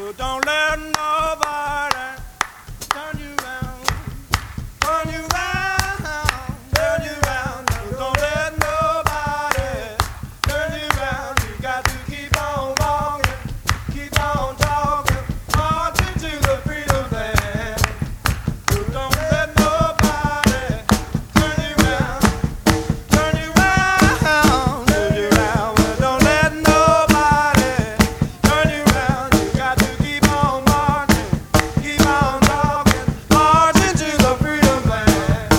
So don't let nobody turn you round, turn you round, turn you round. No, don't let nobody turn you round. You got to keep on walking, keep on talking, marching to the freedom land. So don't let nobody turn you round, turn you round, turn you round. Well, don't let nobody turn you round. You got to keep on marching, keep on talking, marching to the freedom land.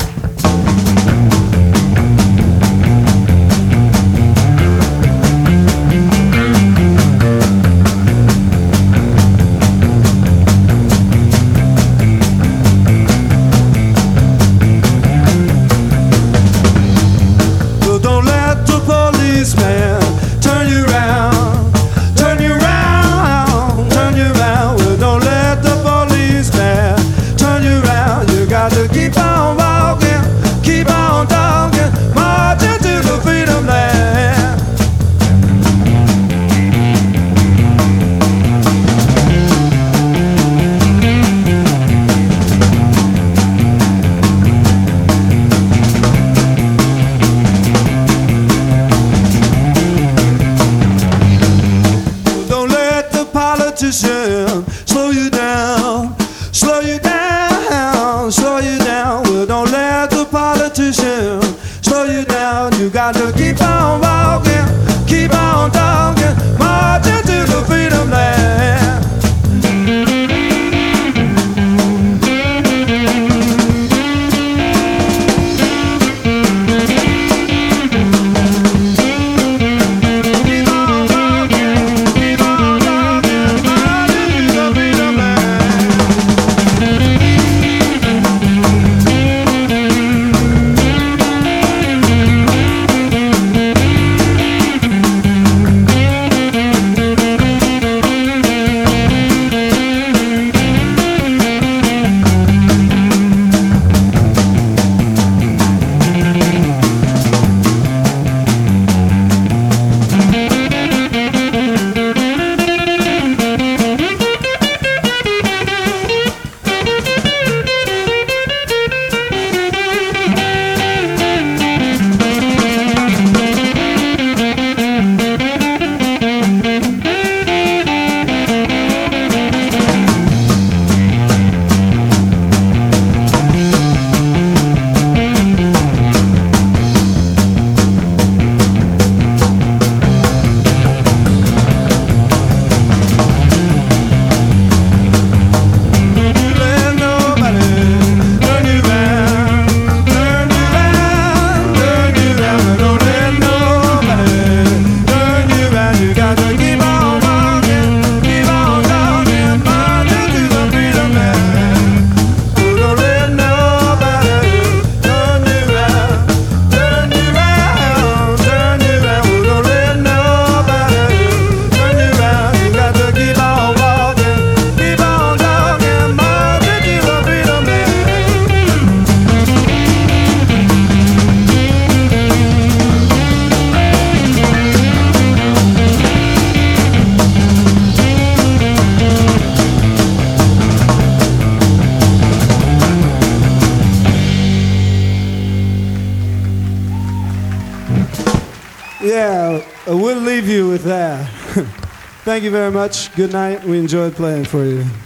So don't let the policeman turn you round, turn you round, turn you round. Well, don't let the policeman turn you round. You got to keep on walking, keep on talking, marching to the freedom land. Don't let the politician slow you down, slow you down, slow you down. Well, don't let the politician slow you down. You got to keep on walking, keep on talking, marching to the freedom land. Keep on walking, keep on talking, marching to the freedom land. Let nobody turn you round, turn you round, turn you round. Don't let nobody turn you round. You got to keep on walking, keep on talking, marching to the freedom land. Don't let nobody turn you round, turn you round, turn you round. Don't let nobody turn you round. You got to keep on walking, keep on talking, marching to the freedom land. Yeah, we'll leave you with that. Thank you very much. Good night. We enjoyed playing for you.